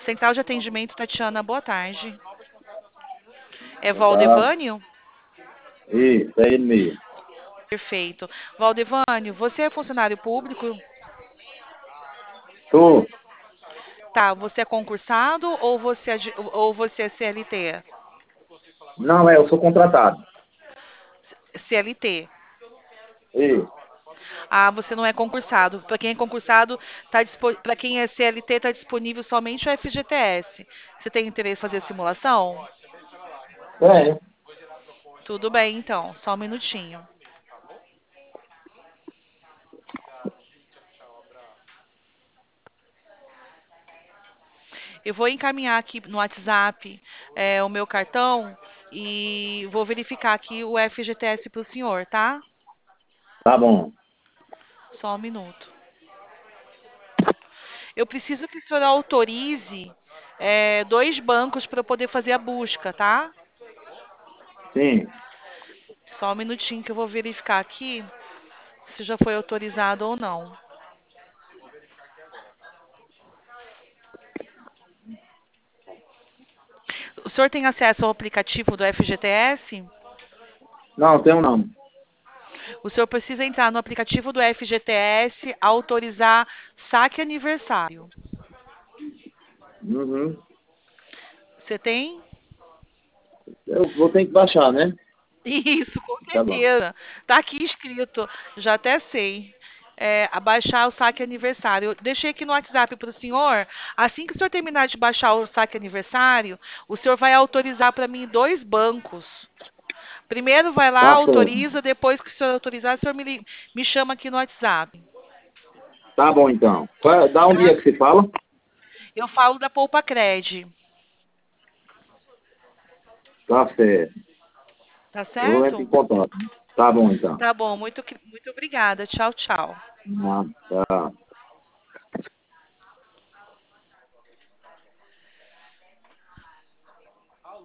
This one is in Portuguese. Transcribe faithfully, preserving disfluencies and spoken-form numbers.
Central de Atendimento, Tatiana, boa tarde. É Boa tarde. Valdevânio? Isso, é ele mesmo. Perfeito. Valdevânio, você é funcionário público? Tô. Tá, você é concursado ou você é, de- ou você é C L T? Não, é, eu sou contratado. C L T. Isso. Ah, você não é concursado. Para quem é concursado, tá para quem é C L T, está disponível somente o F G T S. Você tem interesse em fazer simulação? É. Tudo bem, então. Só um minutinho. Eu vou encaminhar aqui no WhatsApp é, o meu cartão e vou verificar aqui o F G T S para o senhor, tá? Tá bom. Só um minuto. Eu preciso que o senhor autorize é, dois bancos para eu poder fazer a busca, tá? Sim. Só um minutinho que eu vou verificar aqui se já foi autorizado ou não. O senhor tem acesso ao aplicativo do F G T S? Não, tenho não. O senhor precisa entrar no aplicativo do F G T S, autorizar saque aniversário. Uhum. Você tem? Eu vou ter que baixar, né? Isso, com Tá bom. certeza. Tá aqui escrito, já até sei. É, abaixar o saque aniversário. Eu deixei aqui no WhatsApp para o senhor. Assim que o senhor terminar de baixar o saque aniversário, o senhor vai autorizar para mim dois bancos. Primeiro vai lá, Tá certo. autoriza, depois que o senhor autorizar, o senhor me, li- me chama aqui no WhatsApp. Tá bom, então. Qual- Dá um Tá? dia que você fala? Eu falo da Poupa Cred. Tá certo. Tá Eu entro em certo? contato. Tá bom, então. Tá bom, muito, muito obrigada. Tchau, tchau. Ah, tá.